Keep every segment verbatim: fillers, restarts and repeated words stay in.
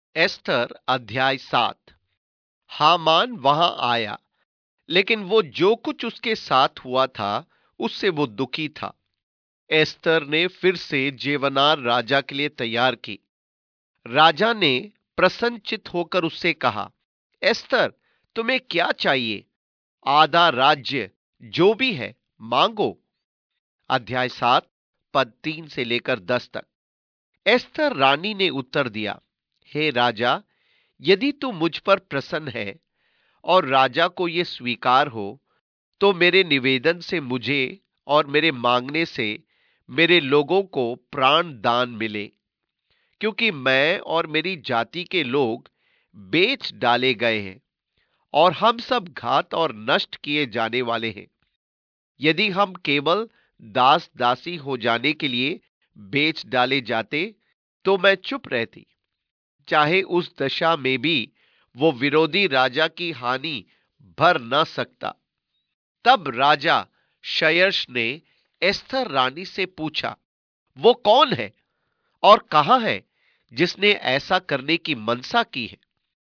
एस्तर अध्याय सात। हामान वहां आया, लेकिन वो जो कुछ उसके साथ हुआ था उससे वो दुखी था। एस्तर ने फिर से जेवनार राजा के लिए तैयार की। राजा ने प्रसन्नचित होकर उससे कहा, एस्तर, तुम्हें क्या चाहिए? आधा राज्य जो भी है मांगो। अध्याय सात, पद तीन से लेकर दस तक। एस्तर रानी ने उत्तर दिया, हे राजा, यदि तू मुझ पर प्रसन्न है और राजा को यह स्वीकार हो, तो मेरे निवेदन से मुझे और मेरे मांगने से मेरे लोगों को प्राण दान मिले, क्योंकि मैं और मेरी जाति के लोग बेच डाले गए हैं और हम सब घात और नष्ट किए जाने वाले हैं। यदि हम केवल दास दासी हो जाने के लिए बेच डाले जाते तो मैं चुप रहती, चाहे उस दशा में भी वो विरोधी राजा की हानि भर न सकता। तब राजा शयर्ष ने एस्तर रानी से पूछा, वो कौन है और कहां है जिसने ऐसा करने की मनसा की है?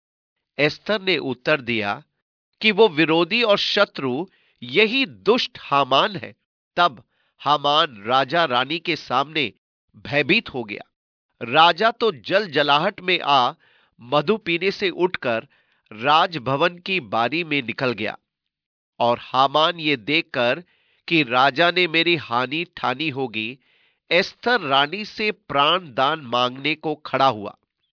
एस्तर ने उत्तर दिया कि वो विरोधी और शत्रु यही दुष्ट हामान है। तब हामान राजा रानी के सामने भयभीत हो गया। राजा तो जल जलाहट में आ मधु पीने से उठकर राजभवन की बारी में निकल गया। और हामान ये देखकर कि राजा ने मेरी हानि ठानी होगी, एस्तर रानी से प्राण दान मांगने को खड़ा हुआ।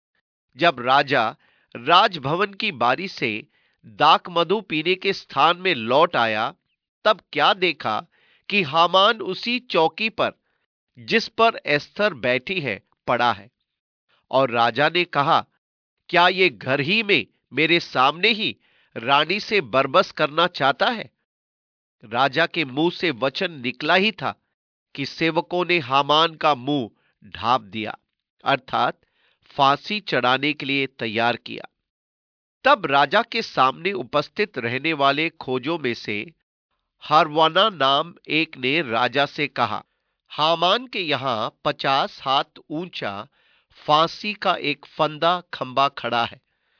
जब राजा राजभवन की बारी से दाक मधु पीने के स्थान में लौट आया, तब क्या देखा कि हामान उसी चौकी पर जिस पर एस्तर बैठी है पड़ा है। और राजा ने कहा, क्या ये घर ही में मेरे सामने ही रानी से बरबस करना चाहता है? राजा के मुंह से वचन निकला ही था कि सेवकों ने हामान का मुंह ढांप दिया, अर्थात फांसी चढ़ाने के लिए तैयार किया। तब राजा के सामने उपस्थित रहने वाले खोजों में से हारवाना नाम एक ने राजा से कहा, हामान के यहां पचास हाथ ऊंचा फांसी का एक फंदा खंबा खड़ा है,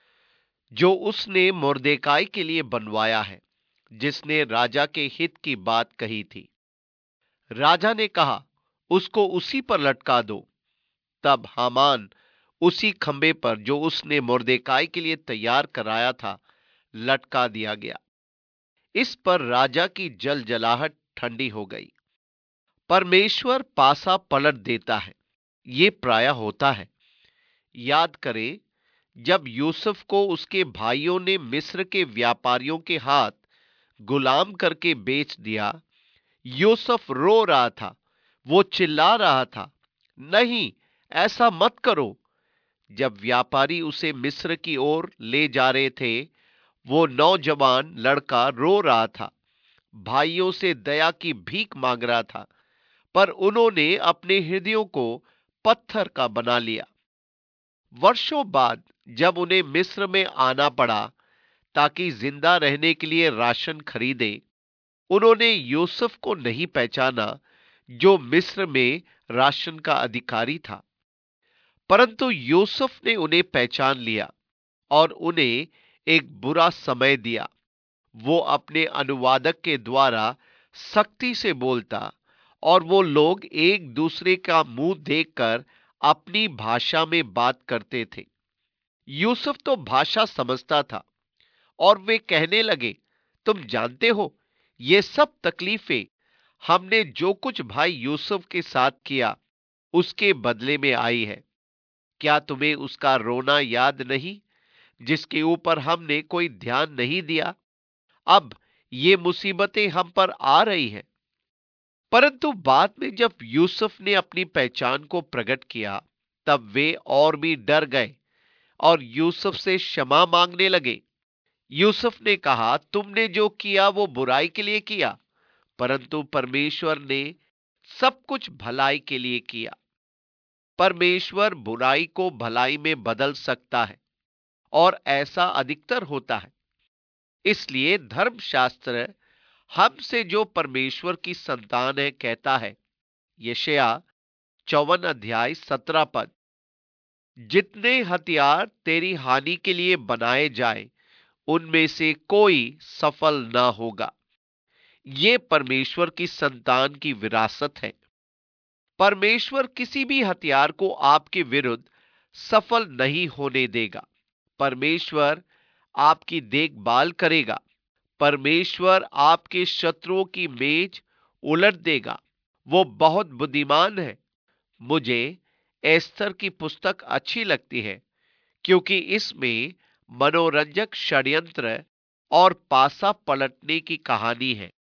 जो उसने मोर्देकाई के लिए बनवाया है, जिसने राजा के हित की बात कही थी। राजा ने कहा, उसको उसी पर लटका दो। तब हामान उसी खंबे पर जो उसने मोर्देकाई के लिए तैयार कराया था लटका दिया गया। इस पर राजा की जल जलाहट ठंडी हो गई। परमेश्वर पासा पलट देता है, ये प्राय होता है। याद करें, जब यूसुफ को उसके भाइयों ने मिस्र के व्यापारियों के हाथ गुलाम करके बेच दिया, यूसुफ रो रहा था, वो चिल्ला रहा था, नहीं, ऐसा मत करो। जब व्यापारी उसे मिस्र की ओर ले जा रहे थे, वो नौजवान लड़का रो रहा था, भाइयों से दया की भीख मांग रहा था, पर उन्होंने अपने हृदयों को पत्थर का बना लिया। वर्षों बाद जब उन्हें मिस्र में आना पड़ा ताकि जिंदा रहने के लिए राशन खरीदे, उन्होंने यूसुफ को नहीं पहचाना जो मिस्र में राशन का अधिकारी था। परंतु यूसुफ ने उन्हें पहचान लिया और उन्हें एक बुरा समय दिया। वो अपने अनुवादक के द्वारा सख्ती से बोलता और वो लोग एक दूसरे का मुंह देखकर अपनी भाषा में बात करते थे। यूसुफ तो भाषा समझता था और वे कहने लगे, तुम जानते हो, ये सब तकलीफें हमने जो कुछ भाई यूसुफ के साथ किया उसके बदले में आई है। क्या तुम्हें उसका रोना याद नहीं, जिसके ऊपर हमने कोई ध्यान नहीं दिया? अब ये मुसीबतें हम पर आ रही हैं। परंतु बाद में जब यूसुफ ने अपनी पहचान को प्रकट किया, तब वे और भी डर गए और यूसुफ से क्षमा मांगने लगे। यूसुफ ने कहा, तुमने जो किया वो बुराई के लिए किया, परंतु परमेश्वर ने सब कुछ भलाई के लिए किया। परमेश्वर बुराई को भलाई में बदल सकता है और ऐसा अधिकतर होता है। इसलिए धर्मशास्त्र हमसे जो परमेश्वर की संतान है कहता है, यशायाह चौवन अध्याय सत्रह पद, जितने हथियार तेरी हानि के लिए बनाए जाए, उनमें से कोई सफल ना होगा। ये परमेश्वर की संतान की विरासत है। परमेश्वर किसी भी हथियार को आपके विरुद्ध सफल नहीं होने देगा। परमेश्वर आपकी देखभाल करेगा। परमेश्वर आपके शत्रुओं की मेज उलट देगा। वो बहुत बुद्धिमान है। मुझे एस्तर की पुस्तक अच्छी लगती है, क्योंकि इसमें मनोरंजक षड्यंत्र और पासा पलटने की कहानी है।